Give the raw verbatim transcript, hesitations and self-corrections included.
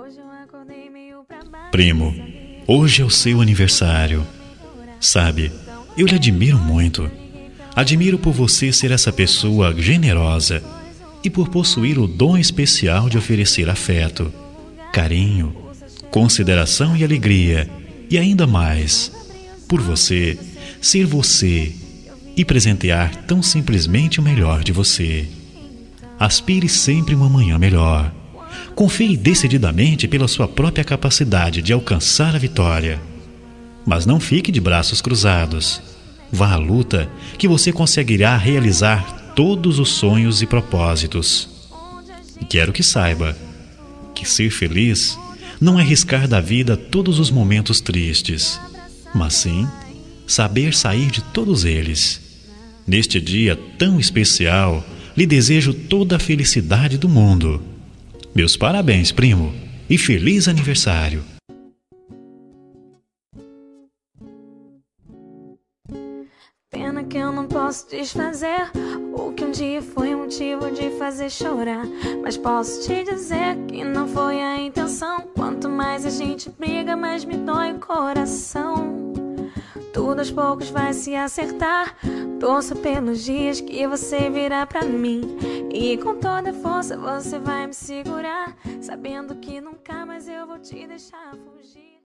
Primo, hoje é o seu aniversário. Sabe, eu lhe admiro muito. Admiro por você ser essa pessoa generosa e por possuir o dom especial de oferecer afeto, carinho, consideração e alegria, e ainda mais, por você ser você e presentear tão simplesmente o melhor de você. Aspire sempre uma manhã melhor. Confie decididamente pela sua própria capacidade de alcançar a vitória. Mas não fique de braços cruzados. Vá à luta, que você conseguirá realizar todos os sonhos e propósitos. E quero que saiba que ser feliz não é riscar da vida todos os momentos tristes, mas sim saber sair de todos eles. Neste dia tão especial, lhe desejo toda a felicidade do mundo. Meus parabéns, primo, e feliz aniversário! Pena que eu não posso desfazer o que um dia foi motivo de fazer chorar. Mas posso te dizer que não foi a intenção. Quanto mais a gente briga, mais me dói o coração. Tudo aos poucos vai se acertar. Torço pelos dias que você virá pra mim, e com toda força você vai me segurar, sabendo que nunca mais eu vou te deixar fugir.